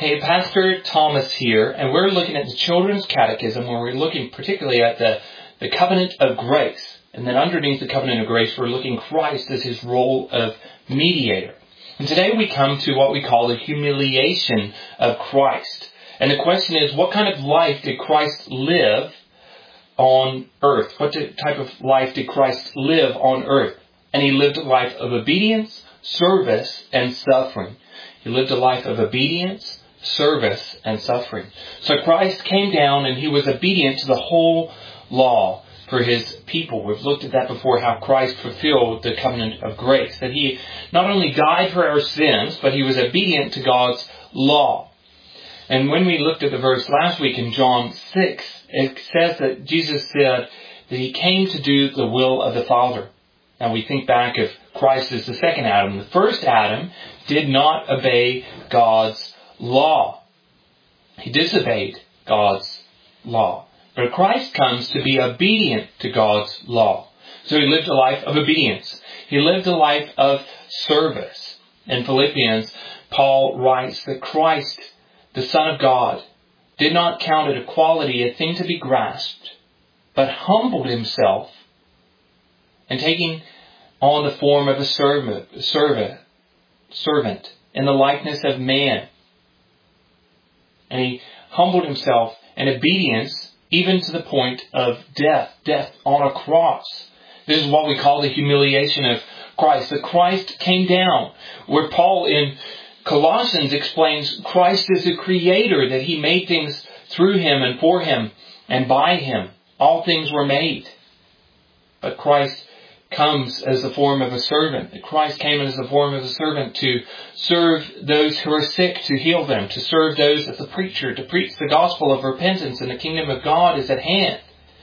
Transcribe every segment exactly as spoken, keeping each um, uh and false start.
Hey, Pastor Thomas here, and we're looking at the Children's Catechism, where we're looking particularly at the, the Covenant of Grace. And then underneath the Covenant of Grace, we're looking at Christ as his role of mediator. And today we come to what we call the humiliation of Christ. And the question is, what kind of life did Christ live on earth? What type of life did Christ live on earth? And he lived a life of obedience, service, and suffering. He lived a life of obedience, service, and suffering. So Christ came down and he was obedient to the whole law for his people. We've looked at that before, how Christ fulfilled the covenant of grace. That he not only died for our sins, but he was obedient to God's law. And when we looked at the verse last week in John six, it says that Jesus said that he came to do the will of the Father. Now we think back of Christ as the second Adam. The first Adam did not obey God's law. He disobeyed God's law. But Christ comes to be obedient to God's law. So he lived a life of obedience. He lived a life of service. In Philippians, Paul writes that Christ, the Son of God, did not count it equality a thing to be grasped, but humbled himself, and taking on the form of a servant, servant, servant in the likeness of man. And he humbled himself in obedience even to the point of death, death on a cross. This is what we call the humiliation of Christ. That Christ came down, where Paul in Colossians explains Christ is the creator, that he made things through him and for him and by him. All things were made. But Christ comes as the form of a servant. Christ came as the form of a servant to serve those who are sick, to heal them, to serve those as a preacher, to preach the gospel of repentance and the kingdom of God is at hand.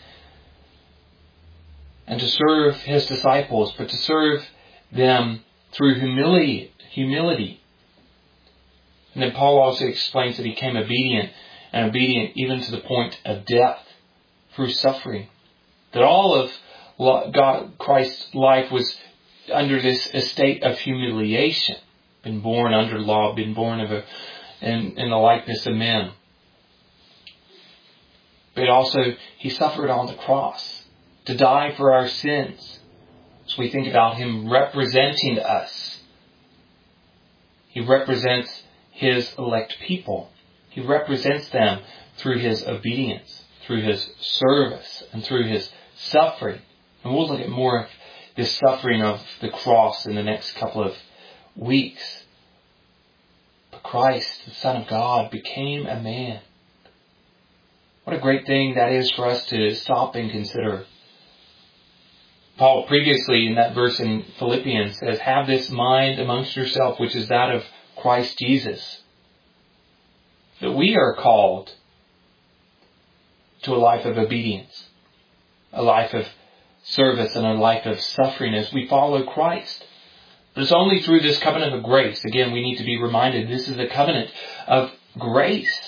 And to serve his disciples, but to serve them through humility. humility. And then Paul also explains that he came obedient, and obedient even to the point of death through suffering. That all of God, Christ's life was under this estate of humiliation. Been born under law, been born of a, in, in the likeness of men. But also, he suffered on the cross to die for our sins. So we think about him representing us. He represents his elect people. He represents them through his obedience, through his service, and through his suffering. And we'll look at more of this suffering of the cross in the next couple of weeks. But Christ, the Son of God, became a man. What a great thing that is for us to stop and consider. Paul previously in that verse in Philippians says, have this mind amongst yourself, which is that of Christ Jesus. That we are called to a life of obedience, a life of service, and a life of suffering as we follow Christ. But it's only through this covenant of grace. Again, we need to be reminded this is a covenant of grace.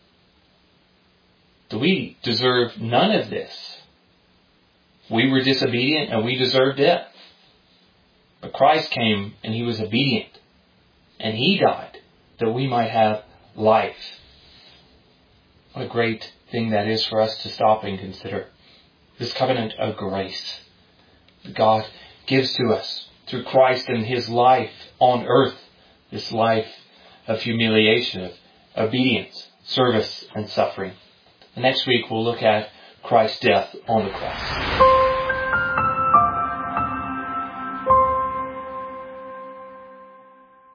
Do we deserve none of this? We were disobedient and we deserve death. But Christ came and he was obedient. And he died that we might have life. What a great thing that is for us to stop and consider. This covenant of grace that God gives to us through Christ and his life on earth. This life of humiliation, of obedience, service, and suffering. And next week we'll look at Christ's death on the cross.